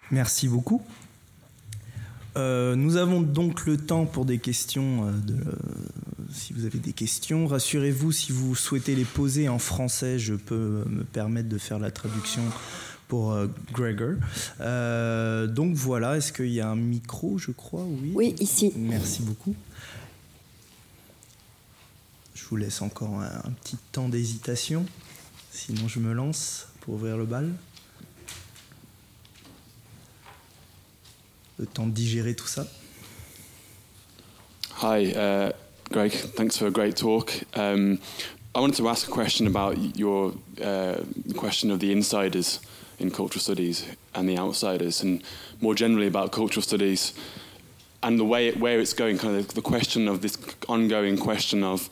Merci beaucoup. Nous avons donc le temps pour des questions. Si vous avez des questions, rassurez-vous, si vous souhaitez les poser en français, je peux me permettre de faire la traduction pour Gregor. Donc voilà, est-ce qu'il y a un micro, je crois? Oui. Oui, ici. Merci beaucoup. Je vous laisse encore un petit temps d'hésitation, sinon je me lance pour ouvrir le bal. Le temps de digérer tout ça. Hi, Greg. Thanks for a great talk. I wanted to ask a question about your question of the insiders in cultural studies and the outsiders, and more generally about cultural studies and the way where it's going. Kind of the question of this ongoing question of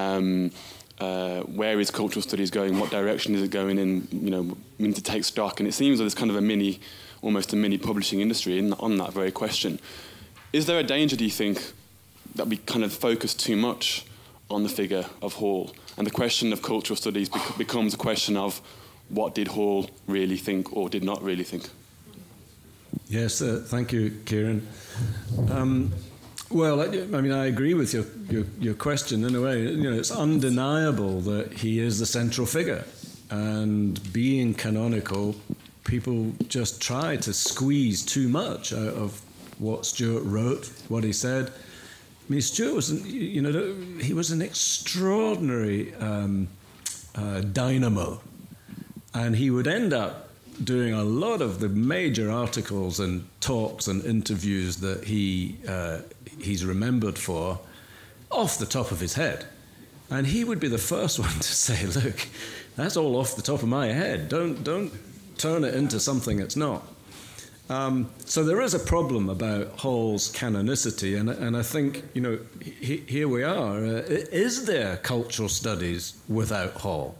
where is cultural studies going? What direction is it going in? You know, we need to take stock, and it seems that there's kind of almost a mini publishing industry on that very question. Is there a danger, do you think, that we kind of focus too much on the figure of Hall, and the question of cultural studies becomes a question of what did Hall really think or did not really think? Yes, thank you, Kieran. Well, I mean, I agree with your question in a way. You know, it's undeniable that he is the central figure, and being canonical, people just try to squeeze too much out of what Stuart wrote, what he said. I mean, Stuart was, you know, he was an extraordinary dynamo, and he would end up doing a lot of the major articles and talks and interviews that he's remembered for off the top of his head. And he would be the first one to say, look, that's all off the top of my head. Don't turn it into something it's not. So there is a problem about Hall's canonicity, and I think, you know, here we are. Is there cultural studies without Hall?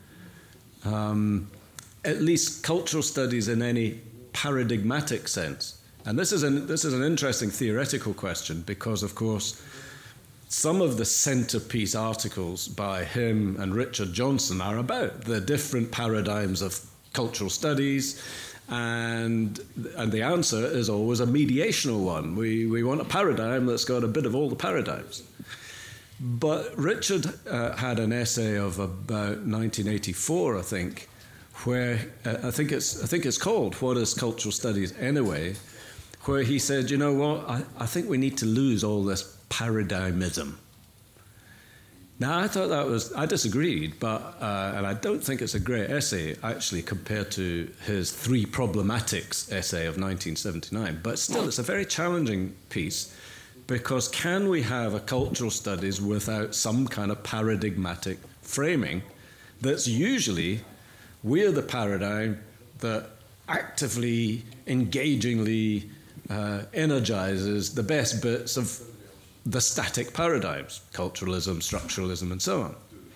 At least cultural studies in any paradigmatic sense. And this is an interesting theoretical question, because, of course, some of the centerpiece articles by him and Richard Johnson are about the different paradigms of cultural studies, and the answer is always a mediational one. We want a paradigm that's got a bit of all the paradigms. But Richard had an essay of about 1984, I think, where I think it's called "What is Cultural Studies Anyway?", where he said, you know what, I think we need to lose all this paradigmism. Now, I disagreed, but and I don't think it's a great essay, actually, compared to his Three Problematics essay of 1979. But still, it's a very challenging piece, because can we have a cultural studies without some kind of paradigmatic framing that's usually we're the paradigm that actively, engagingly energizes the best bits of the static paradigms, culturalism, structuralism, and so on.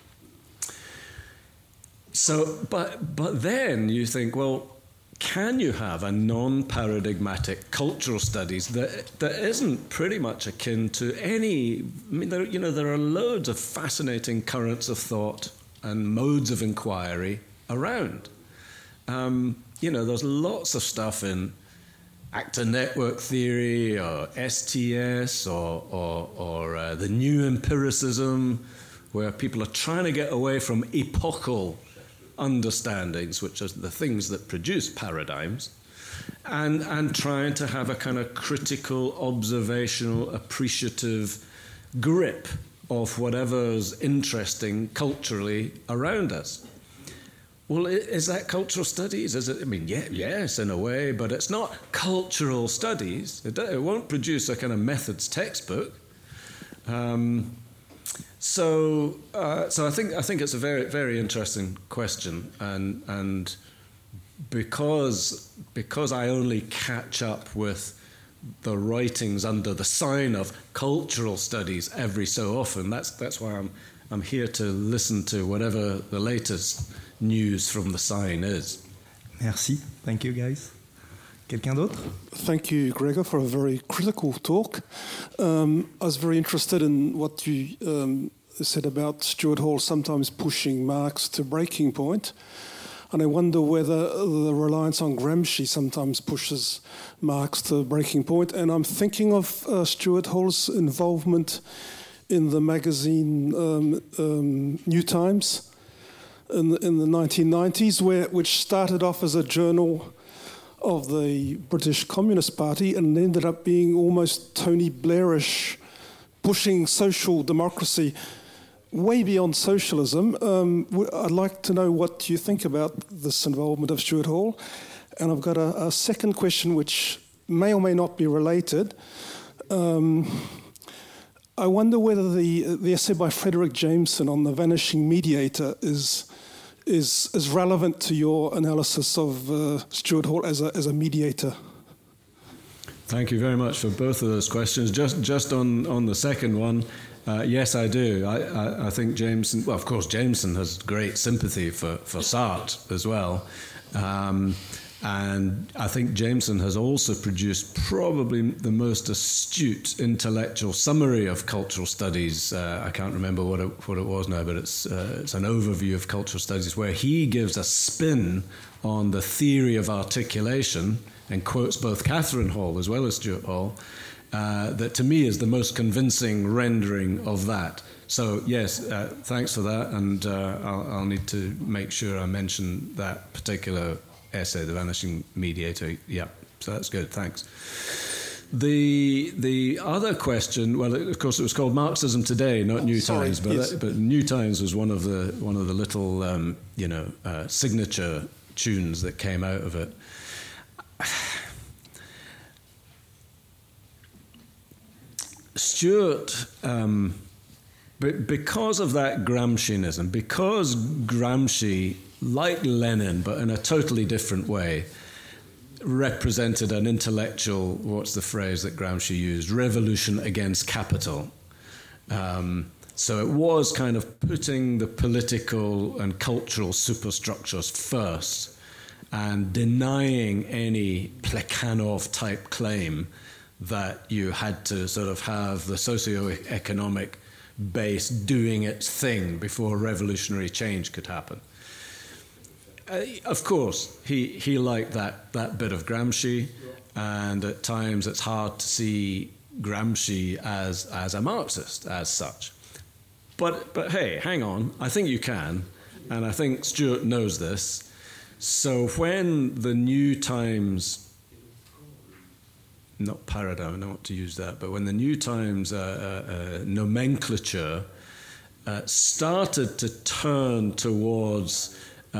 So, but then you think, well, can you have a non-paradigmatic cultural studies that isn't pretty much akin to any? I mean, there are loads of fascinating currents of thought and modes of inquiry around. There's lots of stuff in actor network theory or STS or the new empiricism, where people are trying to get away from epochal understandings, which are the things that produce paradigms, and trying to have a kind of critical, observational, appreciative grip of whatever's interesting culturally around us. Well, is that cultural studies? Is it? I mean, yes, in a way, but it's not cultural studies. It won't produce a kind of methods textbook. So I think it's a very, very interesting question, and because I only catch up with the writings under the sign of cultural studies every so often. That's why I'm here to listen to whatever the latest news from the sign is. Merci. Thank you, guys. Quelqu'un d'autre? Thank you, Gregor, for a very critical talk. I was very interested in what you said about Stuart Hall sometimes pushing Marx to breaking point. And I wonder whether the reliance on Gramsci sometimes pushes Marx to breaking point. And I'm thinking of Stuart Hall's involvement in the magazine New Times in the 1990s, which started off as a journal of the British Communist Party and ended up being almost Tony Blairish, pushing social democracy way beyond socialism. I'd like to know what you think about this involvement of Stuart Hall. And I've got a second question which may or may not be related. I wonder whether the essay by Frederick Jameson on the vanishing mediator is relevant to your analysis of Stuart Hall as a mediator. Thank you very much for both of those questions. Just on the second one, yes, I do. I think Jameson, well, of course, Jameson has great sympathy for Sartre as well. And I think Jameson has also produced probably the most astute intellectual summary of cultural studies. I can't remember what it was now, but it's an overview of cultural studies where he gives a spin on the theory of articulation and quotes both Catherine Hall as well as Stuart Hall, that to me is the most convincing rendering of that. So yes, thanks for that, and I'll need to make sure I mention that particular essay, The Vanishing Mediator. Yeah, so that's good, thanks. The other question, well, of course, it was called Marxism Today, not New Times, but New Times was one of the little signature tunes that came out of it. Stuart, because of that Gramscianism, because Gramsci, like Lenin, but in a totally different way, represented an intellectual, what's the phrase that Gramsci used, revolution against capital. So it was kind of putting the political and cultural superstructures first and denying any Plekhanov-type claim that you had to sort of have the socio-economic base doing its thing before revolutionary change could happen. Of course, he liked that bit of Gramsci, and at times it's hard to see Gramsci as a Marxist as such. But hey, hang on, I think you can, and I think Stuart knows this. So when the New Times, not paradigm, I don't know what to use that, but when the New Times nomenclature started to turn towards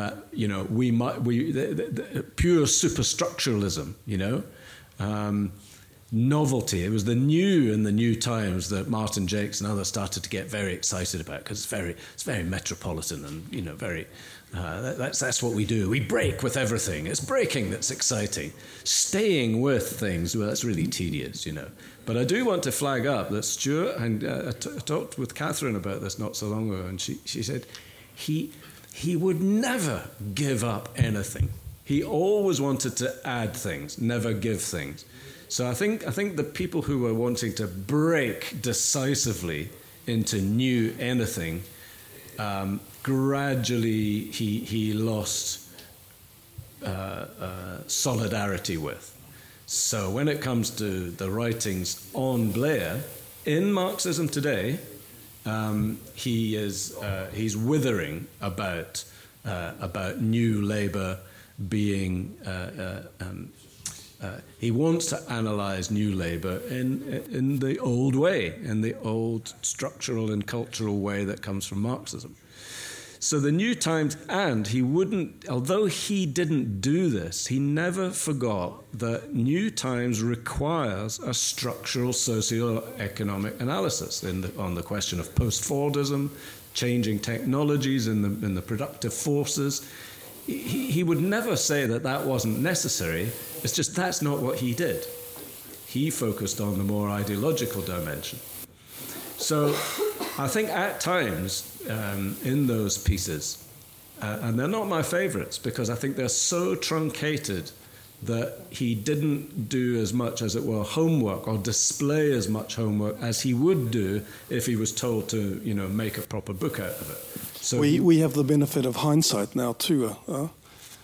pure superstructuralism, novelty. It was the new in the New Times that Martin Jakes and others started to get very excited about, because it's very metropolitan and very. That's what we do. We break with everything. It's breaking that's exciting. Staying with things, well, that's really tedious, But I do want to flag up that Stuart, and I talked with Catherine about this not so long ago, and she said he would never give up anything. He always wanted to add things, never give things. So I think the people who were wanting to break decisively into new anything, gradually he lost solidarity with. So when it comes to the writings on Blair, in Marxism Today, he's withering about New Labour being. He wants to analyse New Labour in the old way, in the old structural and cultural way that comes from Marxism. So the New Times, and he wouldn't, although he didn't do this, he never forgot that New Times requires a structural socio-economic analysis on the question of post-Fordism, changing technologies in the productive forces. He would never say that wasn't necessary. It's just that's not what he did. He focused on the more ideological dimension. So I think at times in those pieces, and they're not my favorites because I think they're so truncated that he didn't do as much, as it were, homework or display as much homework as he would do if he was told to, make a proper book out of it. So we have the benefit of hindsight now too.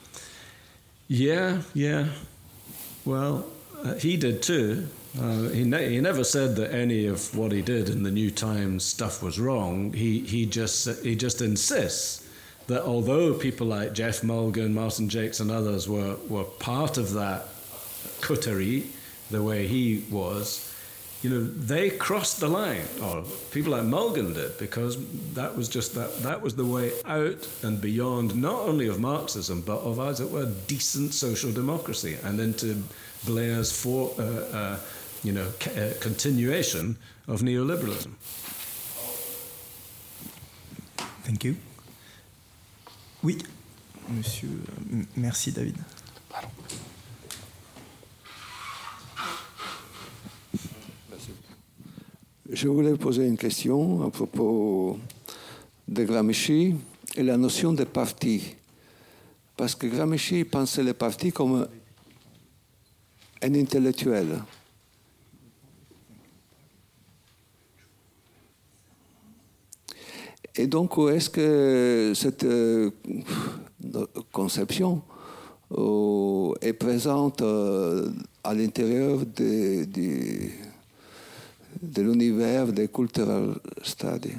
Yeah. Well, he did too. He never said that any of what he did in the New Times stuff was wrong. He just insists that although people like Jeff Mulgan, Martin Jakes, and others were part of that coterie, the way he was, they crossed the line, or people like Mulgan did, because that was just that was the way out and beyond, not only of Marxism, but of, as it were, decent social democracy, and into Blair's continuation of neoliberalism. Thank you. Oui, monsieur. Merci, David. Pardon. Je voulais poser une question à propos de Gramsci et la notion de parti. Parce que Gramsci pensait le parti comme un intellectuel. Et donc, où est-ce que cette conception est présente à l'intérieur de l'univers des cultural studies?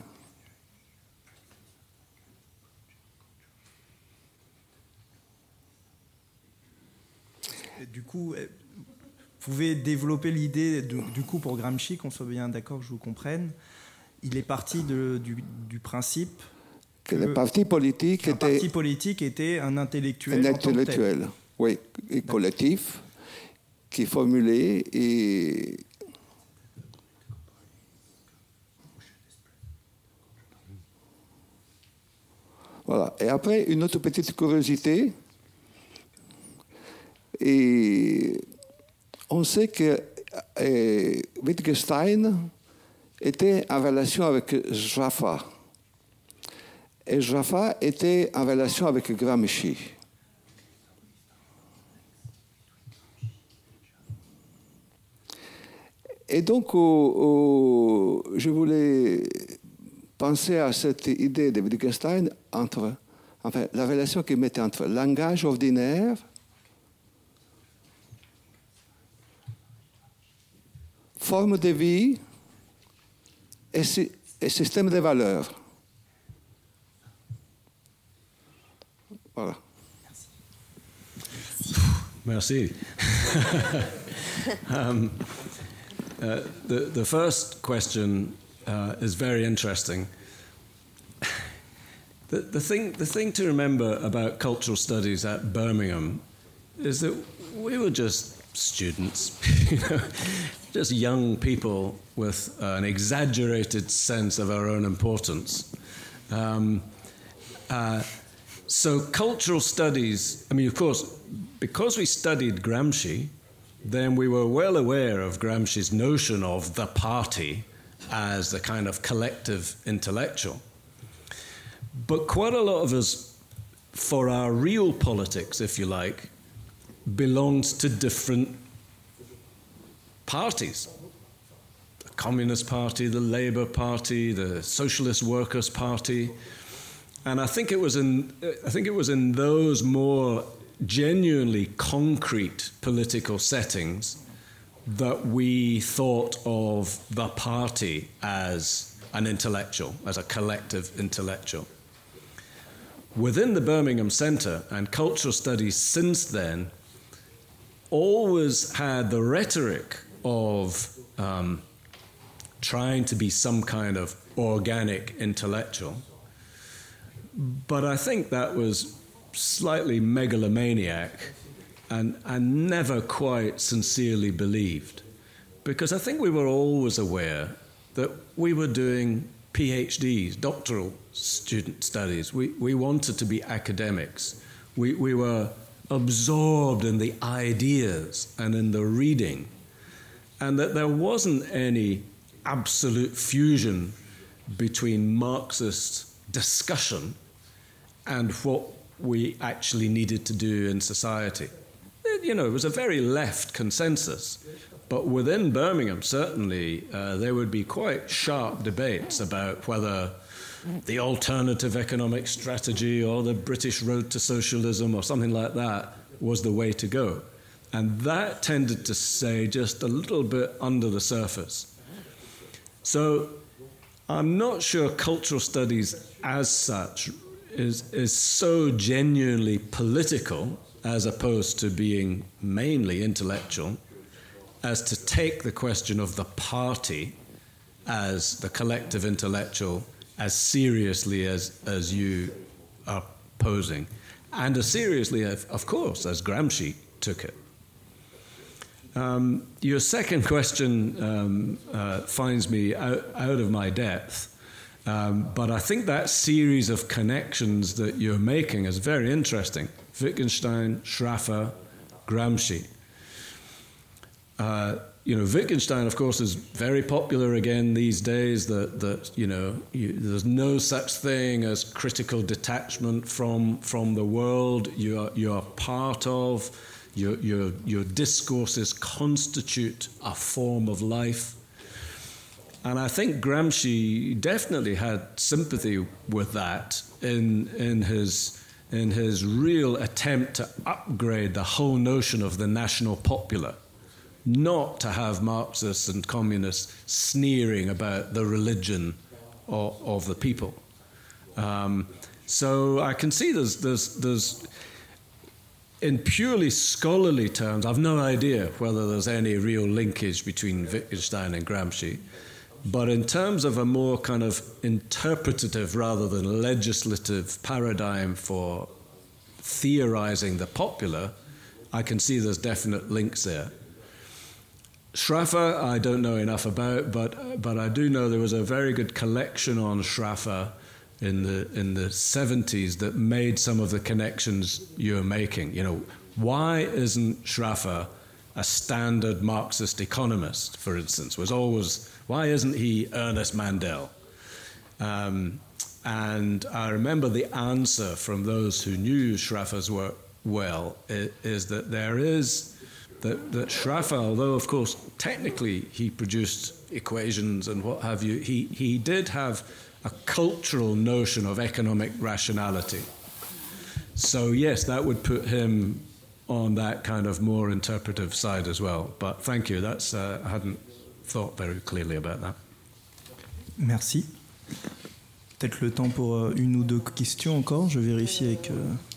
Du coup, vous pouvez développer l'idée, du coup, pour Gramsci, qu'on soit bien d'accord, que je vous comprenne. Il est parti du principe que le parti politique était un intellectuel. Un intellectuel, oui, et collectif, qui formulait et. Voilà. Et après, une autre petite curiosité. Et on sait que Wittgenstein était en relation avec Jaffa. Et Jaffa était en relation avec Gramsci. Et donc, je voulais penser à cette idée de Wittgenstein entre, enfin, la relation qu'il mettait entre langage ordinaire, forme de vie et système de valeurs. Voilà. Merci. The first question is very interesting. The thing to remember about cultural studies at Birmingham is that we were just students, just young people with an exaggerated sense of our own importance. So cultural studies, I mean, of course, because we studied Gramsci, then we were well aware of Gramsci's notion of the party as the kind of collective intellectual. But quite a lot of us, for our real politics, if you like, belonged to different parties. The Communist Party, the Labour Party, the Socialist Workers' Party. And I think it was in those more genuinely concrete political settings that we thought of the party as an intellectual, as a collective intellectual. Within the Birmingham Centre, and cultural studies since then always had the rhetoric of trying to be some kind of organic intellectual. But I think that was slightly megalomaniac and never quite sincerely believed. Because I think we were always aware that we were doing PhDs, doctoral student studies. We wanted to be academics. We were absorbed in the ideas and in the reading. And that there wasn't any absolute fusion between Marxist discussion and what we actually needed to do in society. It was a very left consensus. But within Birmingham, certainly, there would be quite sharp debates about whether the alternative economic strategy or the British road to socialism or something like that was the way to go. And that tended to stay just a little bit under the surface. So I'm not sure cultural studies as such is so genuinely political as opposed to being mainly intellectual as to take the question of the party as the collective intellectual as seriously as you are posing, and as seriously, of course, as Gramsci took it. Your second question finds me out of my depth, but I think that series of connections that you're making is very interesting. Wittgenstein, Schraffer, Gramsci. Wittgenstein, of course, is very popular again these days. There's no such thing as critical detachment from the world. You are part of. Your discourses constitute a form of life. And I think Gramsci definitely had sympathy with that in his real attempt to upgrade the whole notion of the national popular, not to have Marxists and communists sneering about the religion of the people. So I can see there's in purely scholarly terms, I've no idea whether there's any real linkage between Wittgenstein and Gramsci. But in terms of a more kind of interpretative rather than legislative paradigm for theorizing the popular, I can see there's definite links there. Schraffer, I don't know enough about, but I do know there was a very good collection on Schraffer in the 70s that made some of the connections you're making. Why isn't Schraffer a standard Marxist economist, for instance? Why isn't he Ernest Mandel? And I remember the answer from those who knew Schraffer's work well is that that Schraffer, although of course technically he produced equations and what have you, he did have a cultural notion of economic rationality. So yes, that would put him on that kind of more interpretive side as well. But thank you, I hadn't thought very clearly about that. Merci. Peut-être le temps pour une ou deux questions encore. Je vérifie avec...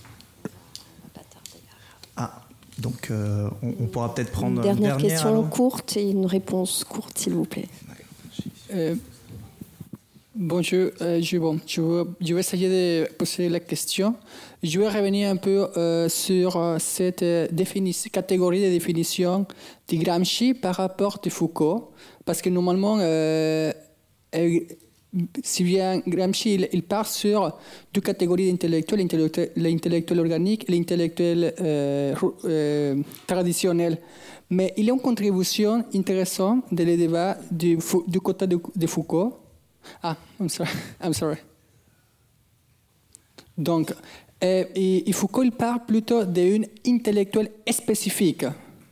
Donc on pourra peut-être prendre une dernière question alors. Courte et une réponse courte, s'il vous plaît. Bonjour, je vais essayer de poser la question. Je vais revenir un peu sur cette catégorie de définition de Gramsci par rapport à Foucault, parce que normalement, si bien Gramsci il part sur deux catégories d'intellectuels, l'intellectuel organique et l'intellectuel traditionnel. Mais il y a une contribution intéressante dans les débats du côté de Foucault. I'm sorry. Donc, et Foucault il parle plutôt d'un intellectuel spécifique.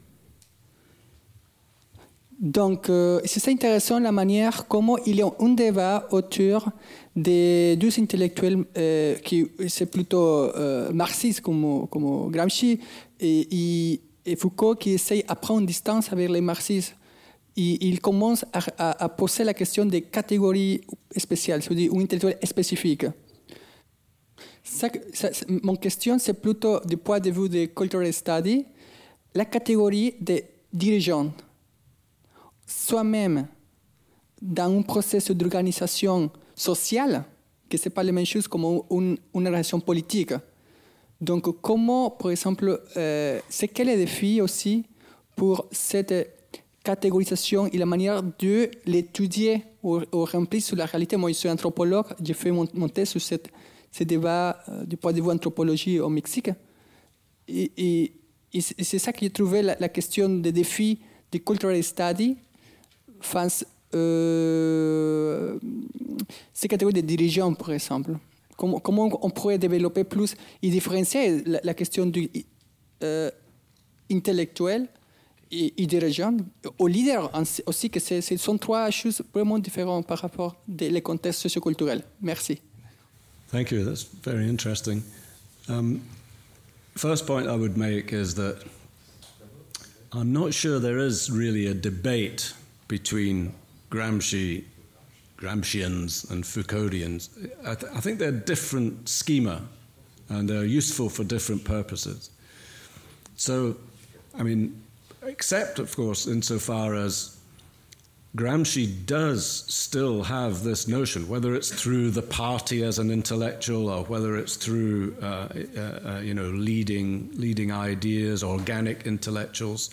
Donc, c'est intéressant la manière comment il y a un débat autour des deux intellectuels qui c'est plutôt marxiste comme Gramsci et Foucault qui essaye à prendre distance avec les marxistes. Il commence à poser la question des catégories spéciales, c'est-à-dire un intellectuel spécifique. Mon question, c'est plutôt du point de vue de Cultural Study, la catégorie des dirigeants. Soi-même, dans un processus d'organisation sociale, que ce n'est pas la même chose comme une relation politique. Donc, comment, par exemple, c'est quel est le défi aussi pour cette catégorisation et la manière de l'étudier ou remplir sur la réalité. Moi, je suis anthropologue, j'ai fait mon thèse sur ce débat du point de vue anthropologie au Mexique. Et c'est ça que j'ai trouvé la question des défis de cultural study face ces catégories de dirigeants, par exemple. Comment on pourrait développer plus et différencier la question du intellectuel et dirigeant au leader aussi, que ce sont trois choses vraiment différentes par rapport aux contextes socioculturels. Merci. Thank you. That's very interesting. first point I would make is that I'm not sure there is really a debate between Gramscians and Foucauldians. I think they're different schema, and they're useful for different purposes. So, I mean, except, of course, insofar as Gramsci does still have this notion, whether it's through the party as an intellectual or whether it's through, leading ideas, organic intellectuals.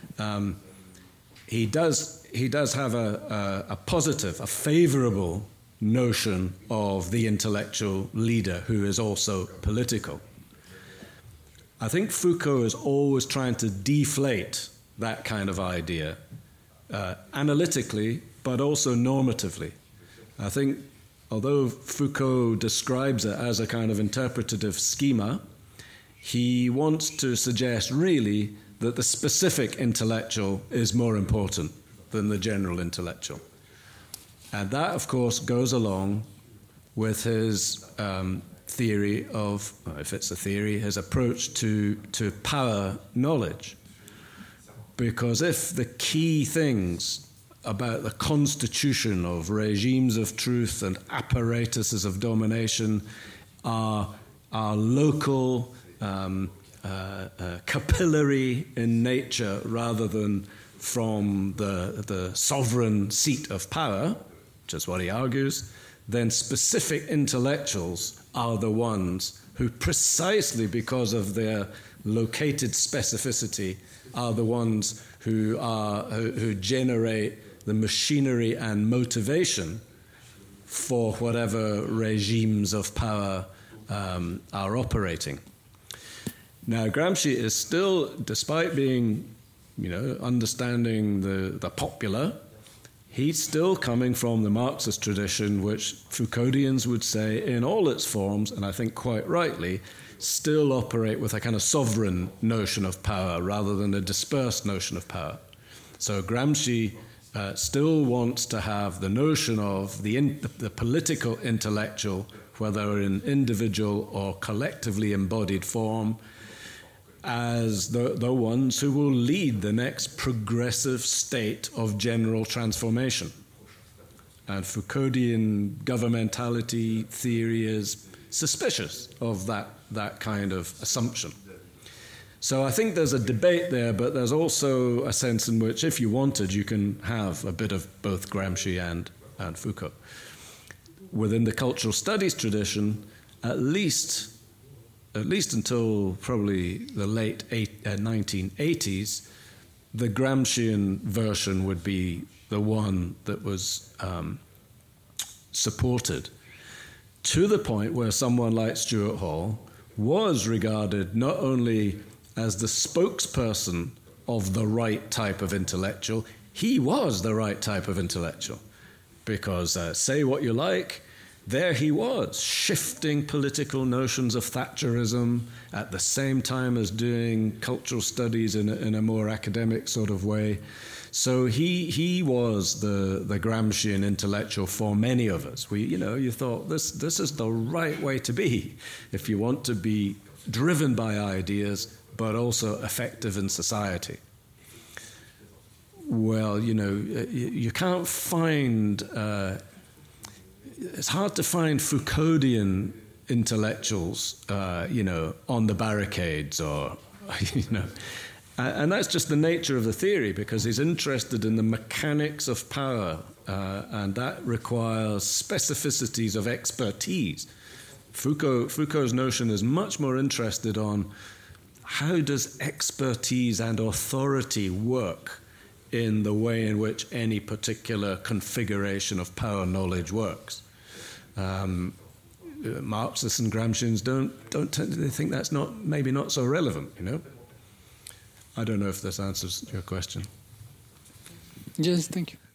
He does have a positive, a favorable notion of the intellectual leader who is also political. I think Foucault is always trying to deflate that kind of idea, analytically, but also normatively. I think, although Foucault describes it as a kind of interpretative schema, he wants to suggest really that the specific intellectual is more important than the general intellectual. And that, of course, goes along with his theory of, if it's a theory, his approach to power knowledge. Because if the key things about the constitution of regimes of truth and apparatuses of domination are local, capillary in nature rather than from the sovereign seat of power, which is what he argues, then specific intellectuals are the ones who, precisely because of their located specificity, are the ones who generate the machinery and motivation for whatever regimes of power are operating. Now, Gramsci is still, despite being, understanding the popular, he's still coming from the Marxist tradition, which Foucauldians would say, in all its forms, and I think quite rightly, still operate with a kind of sovereign notion of power rather than a dispersed notion of power. So Gramsci still wants to have the notion of the political intellectual, whether in individual or collectively embodied form, as the ones who will lead the next progressive state of general transformation. And Foucauldian governmentality theory is suspicious of that kind of assumption. So I think there's a debate there, but there's also a sense in which, if you wanted, you can have a bit of both Gramsci and Foucault. Within the cultural studies tradition, at least until probably the late 1980s, the Gramscian version would be the one that was supported, to the point where someone like Stuart Hall was regarded not only as the spokesperson of the right type of intellectual, he was the right type of intellectual. Because say what you like, there he was, shifting political notions of Thatcherism at the same time as doing cultural studies in a more academic sort of way. So he was the Gramscian intellectual for many of us. You thought this is the right way to be if you want to be driven by ideas but also effective in society. Well, you can't find... it's hard to find Foucauldian intellectuals, on the barricades or, And that's just the nature of the theory, because he's interested in the mechanics of power, and that requires specificities of expertise. Foucault's notion is much more interested on how does expertise and authority work in the way in which any particular configuration of power knowledge works. Marxists and Gramscians don't tend to think that's maybe not so relevant, I don't know if this answers your question. Yes, thank you.